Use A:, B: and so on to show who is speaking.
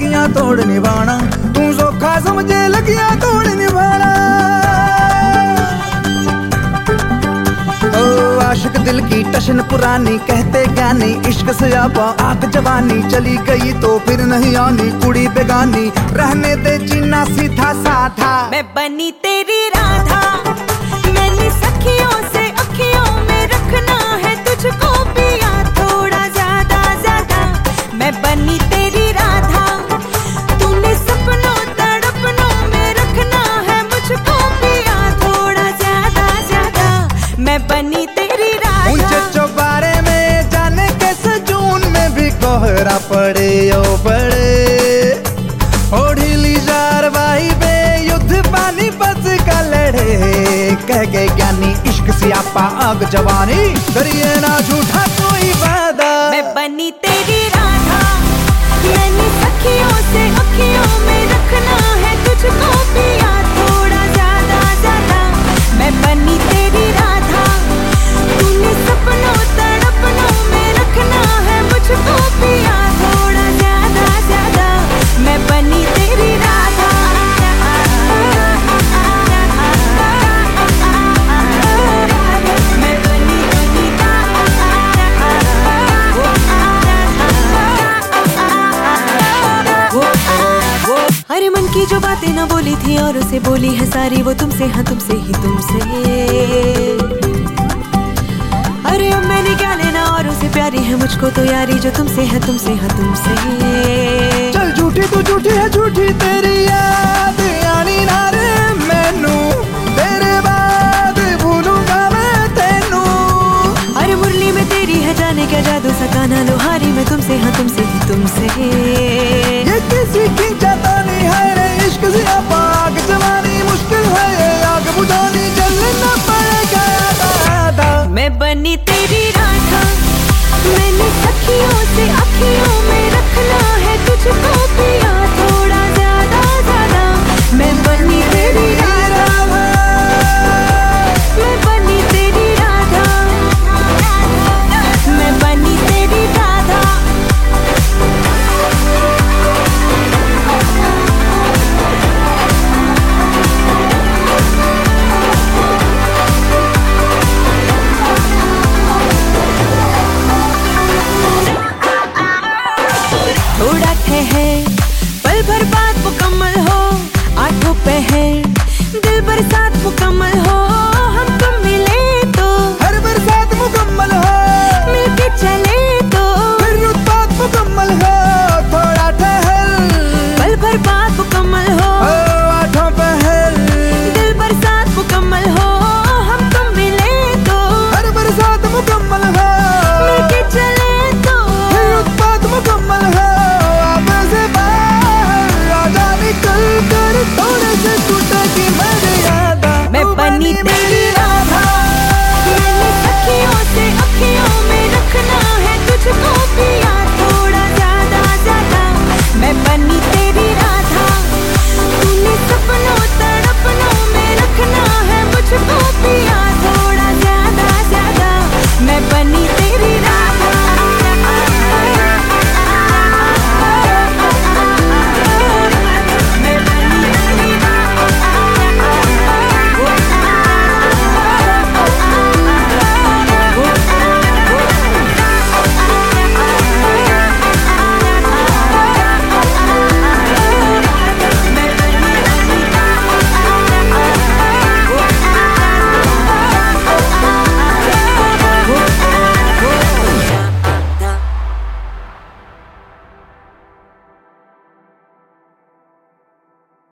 A: लगिया तोड़ निभाना, तू सोखा समझे लगिया तोड़ निभाना। ओ आशिक दिल की टशन पुरानी, कहते ज्ञानी इश्क से आपा आग जवानी, चली गई तो फिर नहीं आनी कुड़ी बेगानी, रहने दे जीना सीधा साधा।
B: मैं बनी तेरी राधा, मैंने सखियों से अखियों में रखना है तुझको पिया थोड़ा ज्यादा ज्यादा। मैं बनी तेरी राधा, तूने सपनों तड़पनों में रखना है मुझको पिया थोड़ा ज्यादा ज्यादा। मैं बनी तेरी राधा।
A: ऊंचे चौबारे में जाने कैसे जून में भी कोहरा पड़े ओ बड़े, ओ ढीली ज़ारवाही पे युद्ध पानीपत का लड़े, कह के ज्ञानी इश्क सियापा आग जवानी, करिए ना झूठा कोई वादा।
B: मैं बनी तेरी राधा, मैंने सखियों से अखियों में रखना है तुझको पिया थोड़ा ज्यादा ज्यादा। मैं बनी तेरी राधा, तूने सपनों तड़पनों में रखना है मुझको पिया थोड़ा ज्यादा ज्यादा। मैं बनी तेरी राधा। अरे मन की जो बातें ना बोली थी और उसे बोली है सारी, वो तुमसे हाँ तुमसे ही तुमसे। अरे अब मैंने क्या लेना और उसे प्यारी है मुझको तो यारी, जो तुमसे है तुमसे हाँ तुमसे।
A: चल झूठी तू झूठी है झूठी तेरी याद आनी ना रे मैनू, तेरे बाद भूलूंगा मैं तेनू।
B: अरे मुरली में तेरी है जाने क्या जादू, सकाना लोहारी में तुमसे हाँ तुमसे ही तुमसे।
A: ये किसी की जाता नहीं है रे इश्क सियापा आग जवानी, मुश्किल है ये आग बुझानी, जलना पड़ेगा दादा।
B: मैं बनी तेरी राधा, मैंने सखियों से अखियों में रखना है तुझको पिया थोड़ा ज्यादा ज्यादा। मैं बनी तेरी राधा, मैं बनी तेरी राधा, मैं बनी तेरी राधा। थोड़ा ठहर पल भर बाद मुकम्मल हो, आंखों पे है दिल बरसात मुकम्मल हो, हम तुम मिले तो
A: हर बरसात मुकम्मल हो,
B: मिलके चले तो
A: फिर रुत बात मुकम्मल हो। थोड़ा ठहर
B: पल भर बाद मुकम्मल हो,
A: आठों पहल
B: दिल बरसात मुकम्मल हो, हम तुम मिले तो
A: हर बरसात मुकम्मल हो,
B: मिलके चले तो
A: फिर रुत बात मुकम्मल हो। अब से बाहर आजा निकल कर थोड़े से टूटेगी मर्यादा।
B: मैं बनी तेरी राधा, मैंने सखियों से अखियों में रखना है तुझको पिया थोड़ा ज्यादा ज्यादा। मैं बनी तेरी